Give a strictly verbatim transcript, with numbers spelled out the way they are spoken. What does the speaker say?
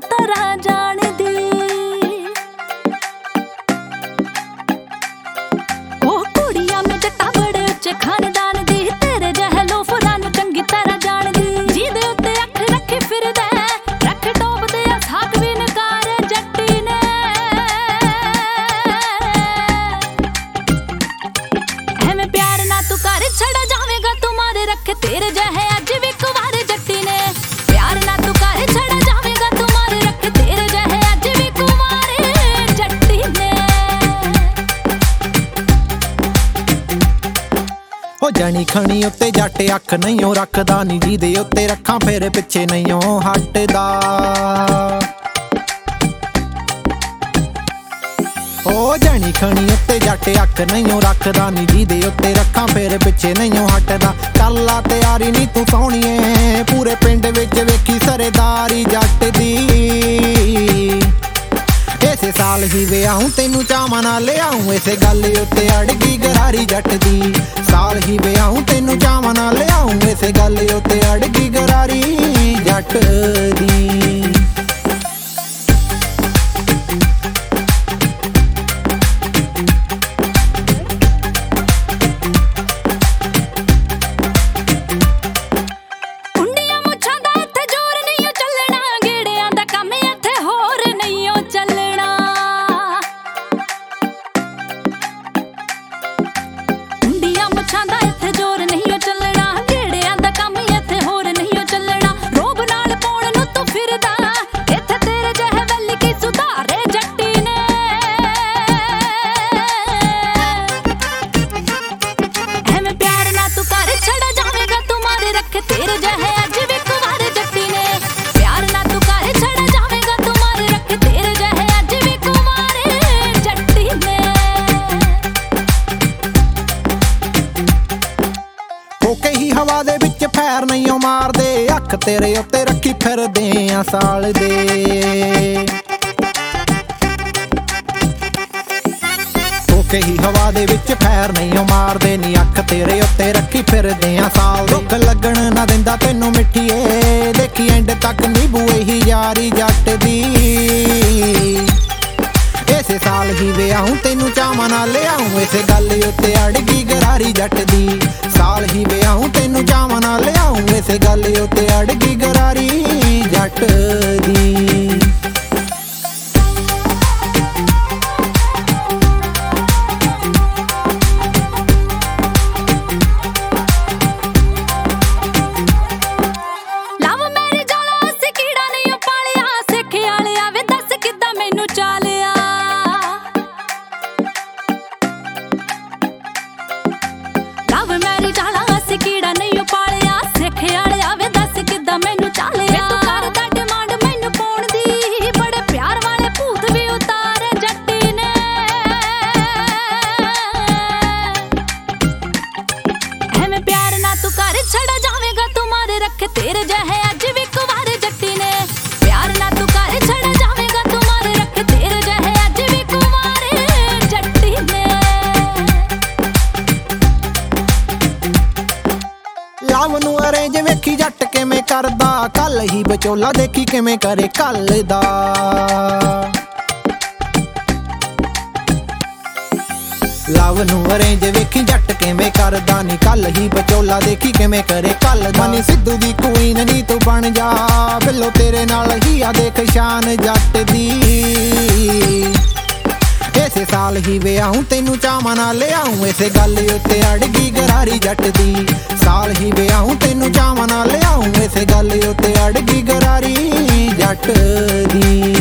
तरह जाणदी ओ कुड़ियां में जट्टा बड़े उच्चे खानदान दी तेरे जहे लोफरां नूं चंगी तरह जाणदी जिहदे उत्ते अख रखी फिरदा रख टोपदे साक भी नकार जट्टी ने एवें प्यार ना तू कर छड़ा जावेगा तू मारे रख तेरे जहे अज भी कुवारे जट्टी ने प्यार ना तू कर छड़ा जावेगा तू मारे रख तेरे जहे अज भी कुवारे जट्टी ने ओ जनी खणी उत्ते जट अख नहीं ओ रखदा नी जिहदे उत्ते रखां फिर पिछे नहीं ओ हटदा ओ जनी खणी उत्ते जट अख नहीं ओ रखदा नी जिहदे उत्ते रखां फिर पिछे नहीं ओ हटदा कर ला तैयारी नी तू सोहणीए पूरे पिंड विच वेखी सरदारी जट दी इसे साल ही विआहूं तेनू चावां नाल लिआऊं इसे गल उत्ते अड़गी गरारी जट दी साल ही विआहूं तेनू चावां नाल लिआऊं इसे गल उत्ते अड़गी गरारी जट दी तेरे जहे अज भी कुवारे जट्टी ने प्यार ना तू कर छड़ा जावेगा तू मारे रख तेरे जहे अज भी कुवारे जट्टी ने होके ही हवा दे विच फैर नहीं ओ मारदे अख तेरे उत्ते रखी फिरदे आ साल दे होके ही हवा दे विच फैर नहीं ओ मारदे नी अख तेरे उत्ते रखी फिरदे आ साल दुख लगण ना दिंदा तैनू मिठीए देखी एंड तक नीबूए ही यारी जट दी इसे साल ही विआहूं तेनू चावां नाल लिआऊं इसे गल उत्ते अड़गी गरारी जट दी साल ही विआहूं तेनू चावां नाल लिआऊं इसे गल उत्ते अड़गी गरारी जट दी छड़ा जावेगा तू मारे रख तेरे जहे अज भी कुवारे जट्टी ने प्यार ना तू कर छड़ा जावेगा तू मारे रख तेरे जहे अज भी कुवारे जट्टी ने लव नू अरेंज वेखी जट किवें करदा कल ही बचोला देखी किवें करे कल दा लव नू अरेंज वेखी जट किवें करदा नी कल ही बचोला देखी किवें करे कल मनी सिद्धू दी क्वीन नी तू बन जा बिल्लो तेरे नाल ही आ देख शान जट दी इसे साल ही विआहूं तेनू चावां नाल लिआऊं इसे गल उत्ते अड़गी गरारी जट दी साल ही विआहूं तेनू चावां नाल लिआऊं इसे गल उत्ते अड़गी गरारी जट दी।